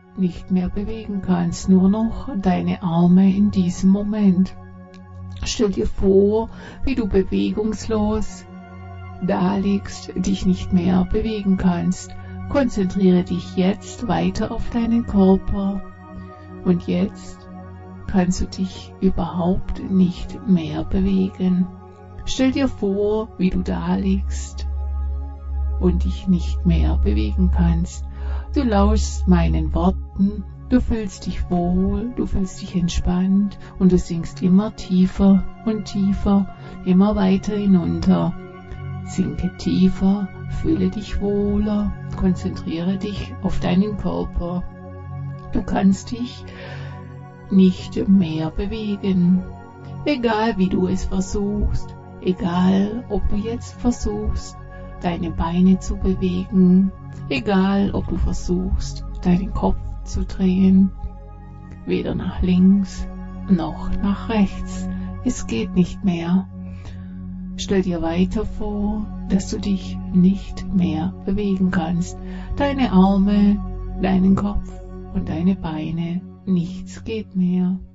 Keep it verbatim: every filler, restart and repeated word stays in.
nicht mehr bewegen kannst, nur noch deine Arme in diesem Moment. Stell dir vor, wie du bewegungslos da liegst, dich nicht mehr bewegen kannst. Konzentriere dich jetzt weiter auf deinen Körper und jetzt kannst du dich überhaupt nicht mehr bewegen. Stell dir vor, wie du da liegst und dich nicht mehr bewegen kannst. Du lauschst meinen Worten, du fühlst dich wohl, du fühlst dich entspannt und du sinkst immer tiefer und tiefer, immer weiter hinunter. Sinke tiefer, fühle dich wohler, konzentriere dich auf deinen Körper. Du kannst dich nicht mehr bewegen. Egal wie du es versuchst, egal ob du jetzt versuchst, deine Beine zu bewegen, egal ob du versuchst, deinen Kopf zu drehen, weder nach links noch nach rechts. Es geht nicht mehr. Stell dir weiter vor, dass du dich nicht mehr bewegen kannst. Deine Arme, deinen Kopf und deine Beine, nichts geht mehr.